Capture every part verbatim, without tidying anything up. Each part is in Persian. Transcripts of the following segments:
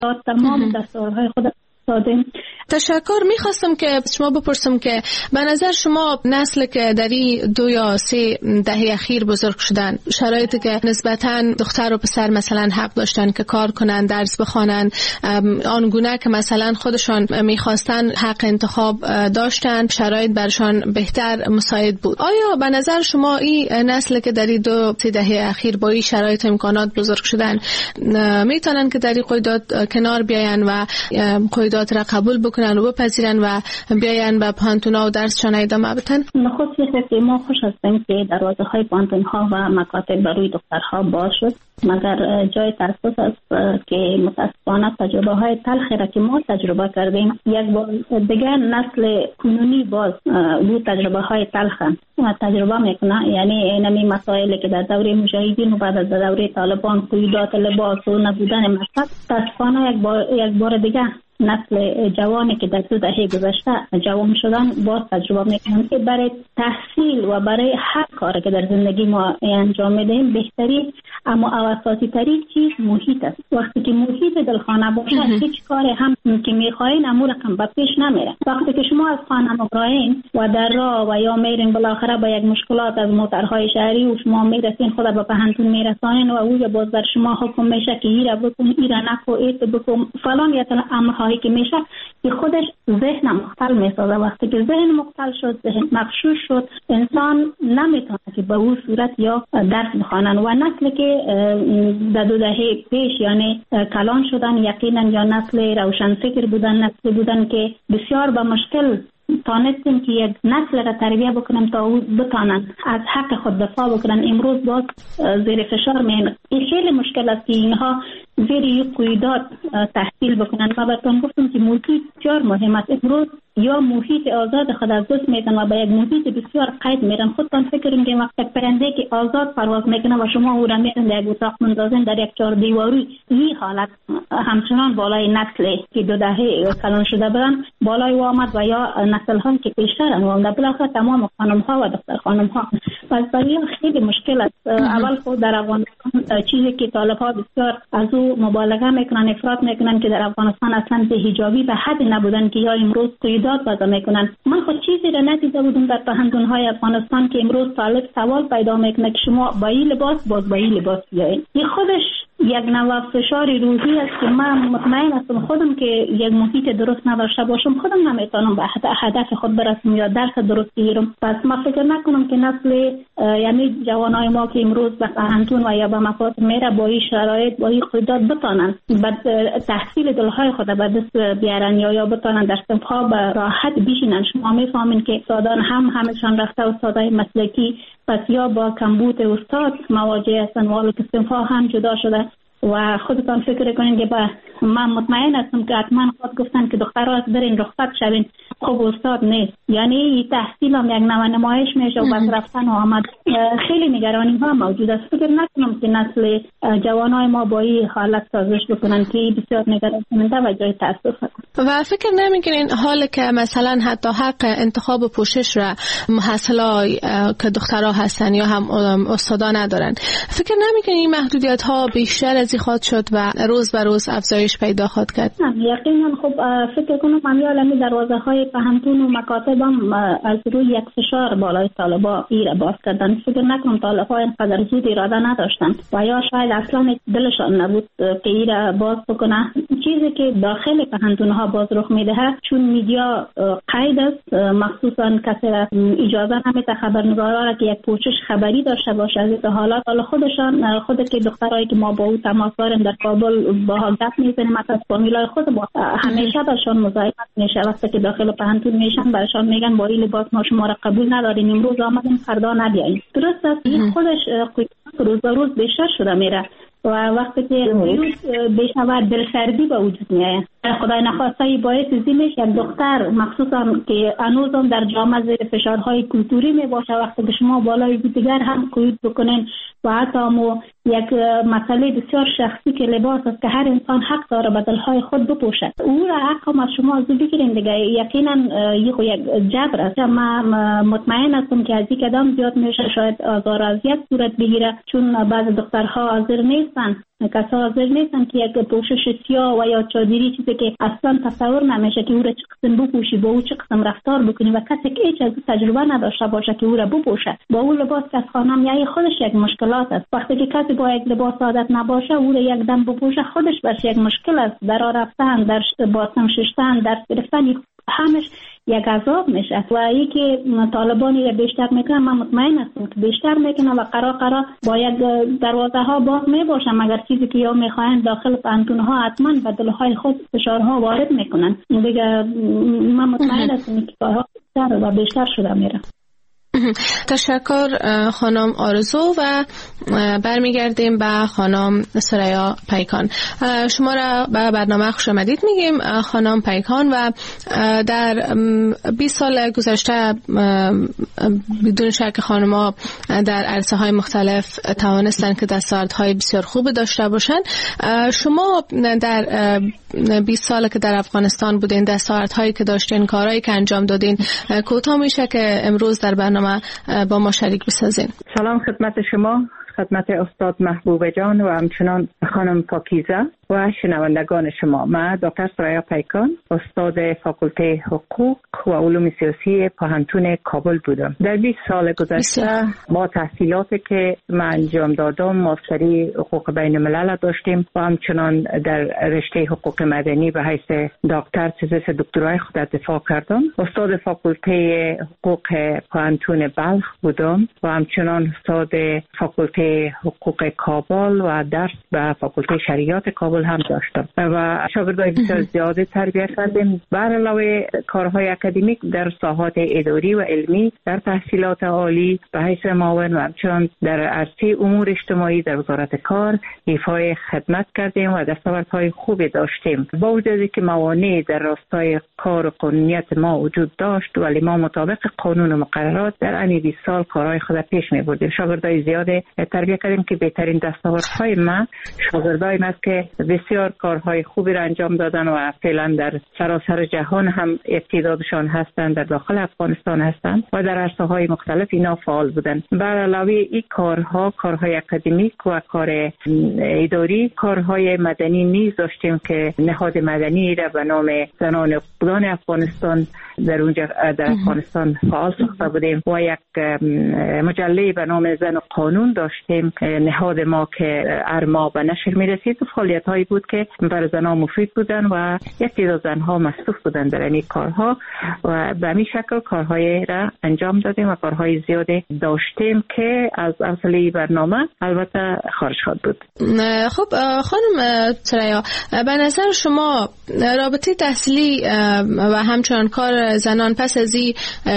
تمام دستورهای خود دادیم. تشکر. میخواستم که شما بپرسم که به نظر شما نسل که در این دو یا سه دهه اخیر بزرگ شدن، شرایطی که نسبتاً دختر و پسر مثلا حق داشتن که کار کنن، درس بخوانن، آنگونه که مثلا خودشان میخواستن حق انتخاب داشتن، شرایط برشان بهتر مساعد بود. آیا به نظر شما این نسل که در این دو سه دهه اخیر با این شرایط امکانات بزرگ شدن میتونن که در این قیودات کنار بیاین و قیودات را قبول بکنن و بپذیرن و بیاین به پانتونا و درسشان ادامه بدن؟ نخست که ما خوش هستیم که دروازه های پانتون ها و مکاتب برای دخترها باز شد، مگر جای تاسف است که متاسفانه تجربه های تلخی را که ما تجربه کردیم یک بار دیگر نسل کنونی باز بود تجربه های تلخ تجربه میکنه. یعنی اینمی مسائلی که در دوره مجاهدین و بعد از دوره طالبان، قیودات لباس و نبودن مکتب، متاسفانه یک بار یک بار دیگر نسل جوانی که در دو دهه گذشته جوان شدن باز تجربه میکنن که برای تحصیل و برای هر کاری که در زندگی ما انجام میدیم بهتری اما اساسی ترین چیز محیط است. وقتی که محیط دلخانه باشه هیچ کاری هم که میخواین امور رقم به پیش نمیره. وقتی که شما از خانه مگراین و در راه و یا میرین بالاخره با یک مشکلات از موترهای شهری و شما میرسین خود به پهنتون میرسانین و اوج باز در شما حکم میشه که ایرا بکن ایرا نکو ایت بکن فلان یا تلا امرهایی که میشه که خودش ذهن مختل میسازه. وقتی که ذهن مختل شد، ذهن مغشوش شد، انسان نمیتونه که به اون صورت یا درس بخوانن. و نسلی که در دو دهه پیش یعنی کلان شدن یقینا یا نسل روشن فکر بودن، نسل بودن که بسیار به مشکل تانستیم که یک نسل را تربیه بکنم تا او بتانن از حق خود دفاع بکنن. امروز باز زیر فشار میان. این خیلی مشکل است که اینها زیر یک قیودات تحصیل بکنن. و براتون گفتم که محیط بسیار مهم است. امروز یا محیط آزاد خود از دست میدن و با یک محیط بسیار قید میرن. خودتان فکر کنید وقتی پرنده که آزاد پرواز میکنه و شما او را میرن در یک اتاق مندازن در یک چهار دیواری، این حالت همچنان بالای نسل که دو دهه کلان شده بودن بالای آمد و یا نسل ها که پیشترن و در بالاخره تمام خانم ها و دختر خانم ها. پس برای خیلی مشکل است. اول خود در افغانستان چیزی که طالب ها بسیار از او مبالغه میکنن، افراط میکنن که در افغانستان اصلا به حجابی به حد نبودن که یا امروز قیودات وضع میکنن. من خود چیزی را ندیده بودم در پهندون های افغانستان که امروز طالب سوال پیدا میکنه که شما با این لباس باز با این لباس بیایید. این خودش یک نوع فشار روحی است که من مطمئن هستم خودم که یک محیط درست نداشته باشم خودم نمیتونم به هدف خود برسم یا درس درست بگیرم. پس من فکر نکنم که نسل یعنی جوانای ما که امروز به پهندون و یا به مکاتب میره با این شرایط با این قیودات بتونن بعد تحصیل دلهای خود به دست بیارن یا یا بتونن در صنف‌ها به راحت بشینن. شما میفهمین که استادان هم همشان رفته استادای مسلکی، پس یا با کمبود استاد مواجه هستن و که صنف‌ها هم جدا شده. و خودتان فکر کنین که با من مطمئن هستم که حتما خود گفتن که دخترها از برین رخصت شوین، خب استاد نیست. یعنی تحصیل هم یک نوع نمایش میشه و بس رفتن و آمد. خیلی نگرانی ها موجود است. فکر نکنم که نسل جوانای ما با این حالت سازش بکنن که بسیار نگران کننده و جای تاسف است. و فکر نمیکنین حال که مثلا حتی حق انتخاب و پوشش را محصلای که دخترها هستن یا هم استادا ندارن، فکر نمیکنین محدودیت ها بیشتر از خواهد شد و روز به روز افزایش پیدا خواهد کرد؟ یقینا. خب فکر کنم امیال دروازه های پهنتون و مکاتب هم از روی یک فشار بالای طالبا ایره باز کردن. فکر نکنم طالبا اینقدر زود اراده نداشتن و یا شاید اصلا دلشان نبود که ایره باز بکنه. چیزی که داخل پهنتون ها باز رخ میده چون میدیا قید است، مخصوصا کسی اجازه نمیده خبرنگارا را که یک پوشش خبری داشته باشه از این حالات. حالا خودشان خود که دخترایی که ما با او تماس داریم در کابل با حال گپ میزنیم، مثلا فامیلای خود با همیشه برشان مزاحمت میشه. وقتی که داخل پهنتون میشن برشان میگن با این لباس ما شما را قبول نداریم، امروز آمدیم فردا نبیاییم. درست است. این خودش روز به روز بیشتر شده میره و وقتی که ویروس بشود دلسردی به وجود میاد. خدای نخواسته باعث زیمش یک دختر مخصوصا که هنوزم در جامعه زیر فشارهای کلتوری می باشه، وقتی که شما بالای دیگر هم قیود بکنین و حتی مو یک مسئله بسیار شخصی که لباس است که هر انسان حق داره بدلهای خود بپوشد، او را حق هم از شما از بگیرین دیگه. یقینا یک جبر است. من مطمئن هستم که از این قدم زیاد میشه شاید آزار و اذیت صورت بگیره چون بعض دخترها حاضر نیستن کسا حاضر نیستن که یک پوشش سیاه و یا چادری چیزی که اصلا تصور نمیشه که او را چه قسم بپوشی، با او چه قسم رفتار بکنی و کسی که هیچ از تجربه نداشته باشه که او را بپوشه با اون لباس که از خانم میای خودش یک مشکلات است. وقتی که کسی با یک لباس عادت نباشه او را یک دم بپوشه خودش برش یک مشکل است. در راه رفتن، در باسم شستن، در گرفتن همش یک عذاب میشه و ای که طالبانی را بیشتر میکنن من مطمئن هستم که بیشتر میکنن و قرار قرار با یک دروازه ها باز میباشن مگر چیزی که یا میخواین داخل پانتون ها حتما به دلهای خود فشارها وارد میکنن. دیگه من مطمئن هستم که کارها بیشتر و بیشتر شده میره. تشکر خانم آرزو و برمیگردیم به خانم ثریا پیکان. شما را به برنامه خوش آمدید میگیم خانم پیکان و در بیست سال گذشته بدون شک خانم‌ها در عرصه های مختلف توانستن که دستاوردهای بسیار خوب داشته باشن. شما در بیست سال که در افغانستان بودین دستاوردهایی که داشتین، کارهایی که انجام دادین کوتاه میشه که امروز در برنامه با ما شریک بسازین. سلام خدمت شما، خدمت استاد محبوبه جان و همچنان خانم پاکیزه و شنوندگان شما. من دکتر ثریا پیکان، استاد فاکولته حقوق و علوم سیاسی پوهنتون کابل بودم. در بیست سال گذشته با تحصیلاتی که من انجام دادم ماستری حقوق بین الملل داشتیم و همچنان در رشته حقوق مدنی به حیث دکتر تزیس دکترای خود دفاع کردم. استاد فاکولته حقوق پوهنتون بلخ بودم و همچنان استاد فاکولته حقوق کابل و درس به فاکولته شریعت کابل هم داشتم و شاگردای بسیار زیاده تربیت کردیم. بر علاوه کارهای اکادمیک در ساحات اداری و علمی در تحصیلات عالی به حیث معاون و همچنان در عرصه امور اجتماعی در وزارت کار ایفای خدمت کردیم و دستاوردهای خوبی داشتیم. با وجود که موانع در راستای کار و قانونیت ما وجود داشت ولی ما مطابق قانون و مقررات در این بیست سال کارهای خود پیش می بردیم. شاگردای زیاده تربیت کردیم که بهترین دستاوردهای ما شاگردای ما که بسیار کارهای خوبی را انجام دادن و فعلا در سراسر جهان هم ابتدادشان هستند، در داخل افغانستان هستند و در عرصه‌های مختلف اینا فعال بودند. بر علاوه این کارها، کارهای اکادمیک و کار اداری، کارهای مدنی نیز داشتیم که نهاد مدنی را به نام زنان حقوقدان افغانستان در اونجا در افغانستان فعال ساخته بودیم و یک مجله به نام زن و قانون داشتیم. نهاد ما که ارما به نشر می‌رسید فعالیت‌هایی بود که برای زنان مفید بودن و یک تعداد زن‌ها مصروف بودن در این کارها و به همین شکل کارهای را انجام دادیم و کارهای زیاده داشتیم که از اصلی برنامه البته خارج شد بود. خب خانم ثریا، به نظر شما رابطه تحصیلی و همچنان کار زنان پس از این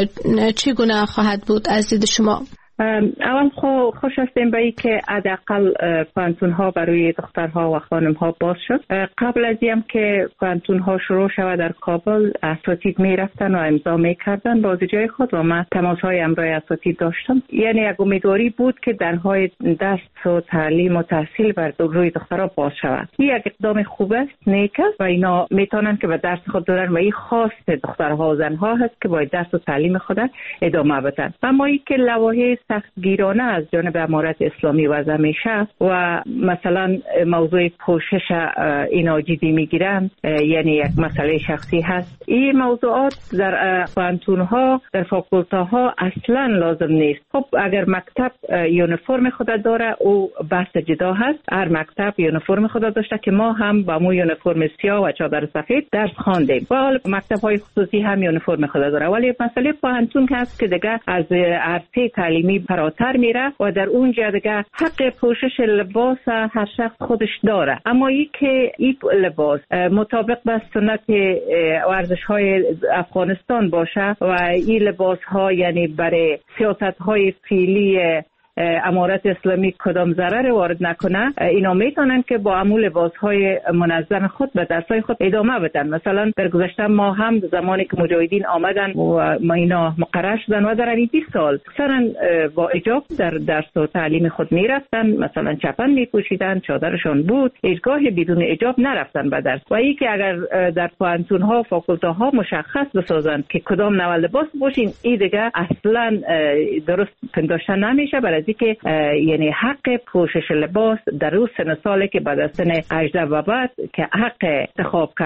چگونه خواهد بود از دید شما؟ اول خو خوش هستیم به این که حداقل پانتون ها برای دخترها و خانم ها باز شد. قبل از این که پانتون ها شروع شود در کابل اساتید می رفتن و امضا می کردن با جای خود و من تماس های امرای اساتید داشتم. یعنی یک امیدواری بود که درهای دست و تعلیم و تحصیل بر روی دخترها باز شود. این یک اقدام خوب است، نیک است و اینا میتونن که به درس خود دارن و این خواست دخترها و زنها هست که باید درس و تعلیم خود ادامه بدن. اما این که لوایح سختگیرانه از جانب امارت اسلامی وضع میشه و مثلا موضوع پوشش اینا جدی میگیرن، یعنی یک مسئله شخصی هست. این موضوعات در پانتون ها در فاکولته ها اصلا لازم نیست. خب اگر مکتب یونیفرم خود داره او بحث جدا هست. هر مکتب یونیفرم خود داشته که ما هم با مو یونیفرم سیاه و چادر سفید درس خواندیم و حالا مکتب های خصوصی هم یونیفرم خود داره، ولی مسئله پانتون هست که دیگه از عرصه تعلیمی فراتر میره و در اونجا دیگه حق پوشش لباس هر شخص خودش داره. اما ای که این لباس مطابق با سنت ورزش های افغانستان باشه و این لباس ها یعنی برای سیاست های فعلی امارت اسلامی کدام ضرر وارد نکنه، اینا میتونن که با عمل لباس‌های منظم خود به درس‌های خود ادامه بدن. مثلا در گذشته ما هم زمانی که مجاهدین آمدن و ما اینا مقرر شدن و در این بیست سال اکثرا با حجاب در درس و تعلیم خود میرفتن، مثلا چپن میپوشیدن، چادرشون بود، هیچگاه بدون حجاب نرفتن به درس. و این که اگر در پوهنتون ها فاکولته ها مشخص بسازن که کدام نوع لباس باشین، این دیگه اصلا درست پنداشته نمیشه. برای میگه که یعنی حق پوشش لباس در اون سن سالی که بعد از سن هجده و بعد که حق انتخاب